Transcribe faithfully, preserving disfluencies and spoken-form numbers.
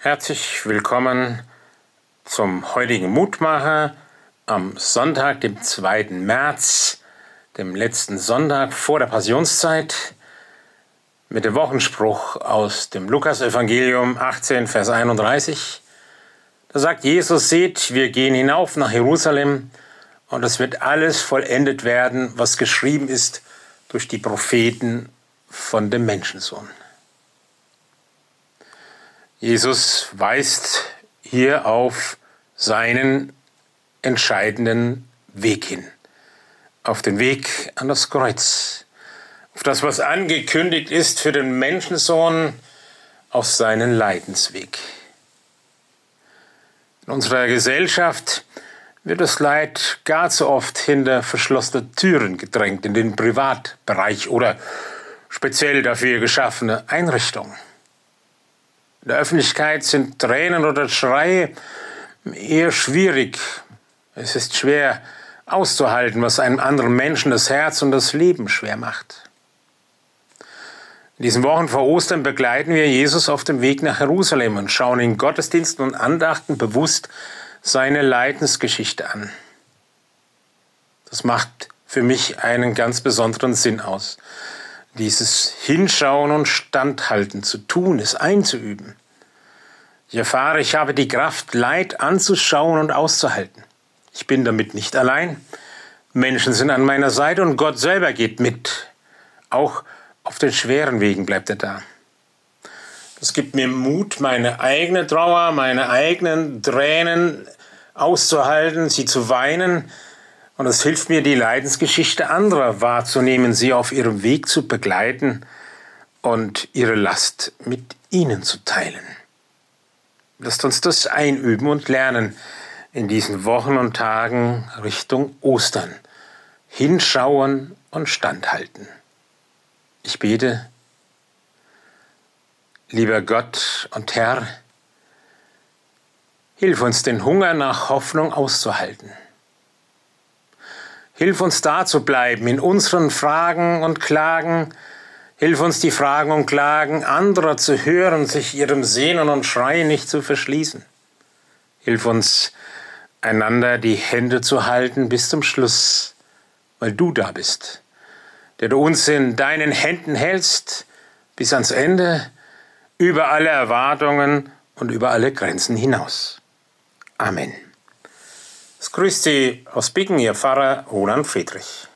Herzlich willkommen zum heutigen Mutmacher am Sonntag, dem zweiten März, dem letzten Sonntag vor der Passionszeit, mit dem Wochenspruch aus dem Lukas-Evangelium achtzehn, Vers einunddreißig. Da sagt Jesus: Seht, wir gehen hinauf nach Jerusalem, und es wird alles vollendet werden, was geschrieben ist durch die Propheten von dem Menschensohn. Jesus weist hier auf seinen entscheidenden Weg hin, auf den Weg an das Kreuz, auf das, was angekündigt ist für den Menschensohn, auf seinen Leidensweg. In unserer Gesellschaft wird das Leid gar zu oft hinter verschlossene Türen gedrängt, in den Privatbereich oder speziell dafür geschaffene Einrichtungen. In der Öffentlichkeit sind Tränen oder Schreie eher schwierig. Es ist schwer auszuhalten, was einem anderen Menschen das Herz und das Leben schwer macht. In diesen Wochen vor Ostern begleiten wir Jesus auf dem Weg nach Jerusalem und schauen in Gottesdiensten und Andachten bewusst seine Leidensgeschichte an. Das macht für mich einen ganz besonderen Sinn aus. Dieses Hinschauen und Standhalten zu tun, es einzuüben. Ich erfahre, ich habe die Kraft, Leid anzuschauen und auszuhalten. Ich bin damit nicht allein. Menschen sind an meiner Seite und Gott selber geht mit. Auch auf den schweren Wegen bleibt er da. Das gibt mir Mut, meine eigene Trauer, meine eigenen Tränen auszuhalten, sie zu weinen. Und es hilft mir, die Leidensgeschichte anderer wahrzunehmen, sie auf ihrem Weg zu begleiten und ihre Last mit ihnen zu teilen. Lasst uns das einüben und lernen in diesen Wochen und Tagen Richtung Ostern. Hinschauen und standhalten. Ich bete: Lieber Gott und Herr, hilf uns, den Hunger nach Hoffnung auszuhalten. Hilf uns, da zu bleiben in unseren Fragen und Klagen. Hilf uns, die Fragen und Klagen anderer zu hören, sich ihrem Sehnen und Schreien nicht zu verschließen. Hilf uns, einander die Hände zu halten bis zum Schluss, weil du da bist, der du uns in deinen Händen hältst bis ans Ende, über alle Erwartungen und über alle Grenzen hinaus. Amen. Es grüßt Sie aus Bingen, Ihr Pfarrer Roland Friedrich.